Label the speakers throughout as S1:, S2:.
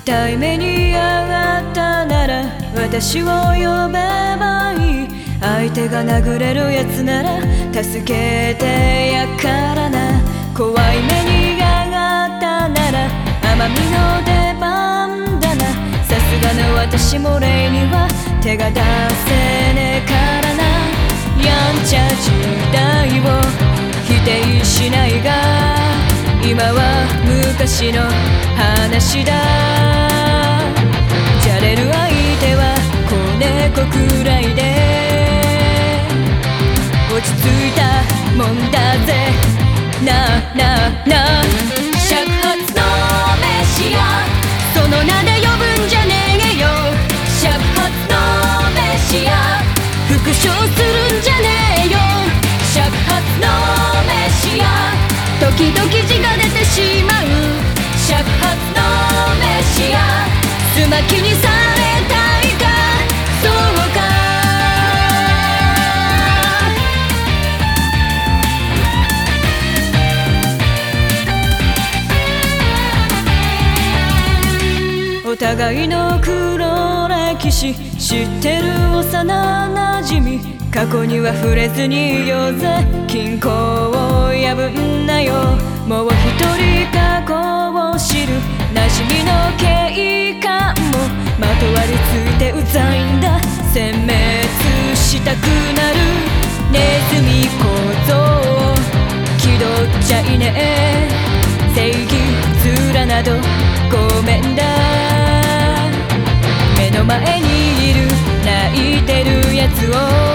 S1: 痛い目に遭ったなら私を呼べばいい。相手が殴れるやつなら助けてやからな。怖い目に遭ったなら奄美の出番だな。さすがの私も例には手が出せねえからな。やんちゃ時代を否定しないが今は昔の話だ。じゃれる相手は子猫くらいで落ち着いたもんだぜ。なあなあなあ尺八の飯やその名で呼ぶんじゃねえよ。尺八の飯や復唱するんじゃねえよ。尺八の飯や時々字が出てしまう。尺八の飯やすまきにされたいかそうか。お互いの黒歴史知ってる幼なじみ。過去には触れずにいようぜ。均衡を破んなよ。もう一人過去を知る馴染みの警官もまとわりついてうざいんだ。殲滅したくなるネズミ構造を気取っちゃいねえ。正義面などごめんだ。目の前にいる泣いてるやつを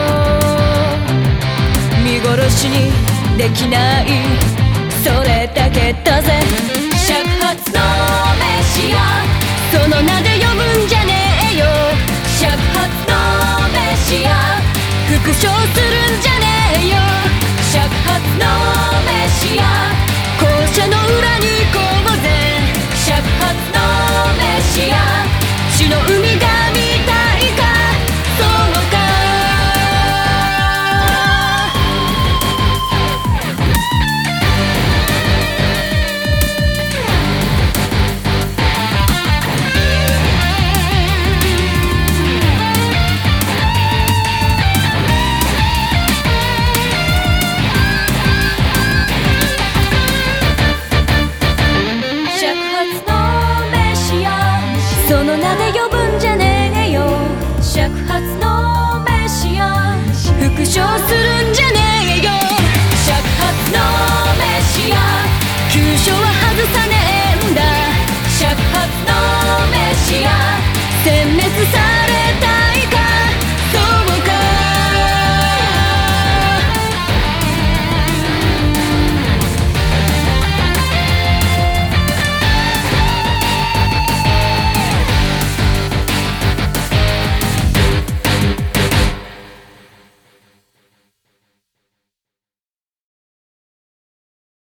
S1: 見殺しにできない、それだけだぜ。尺八の飯やその名で呼ぶんじゃねえよ。尺八の飯や復唱するんじゃねえよ。尺八の飯や校舎の裏に行こうぜ。尺八の飯や血の海が見たいかそうか。その名で呼ぶんじゃねえよ。尺八の飯や復唱する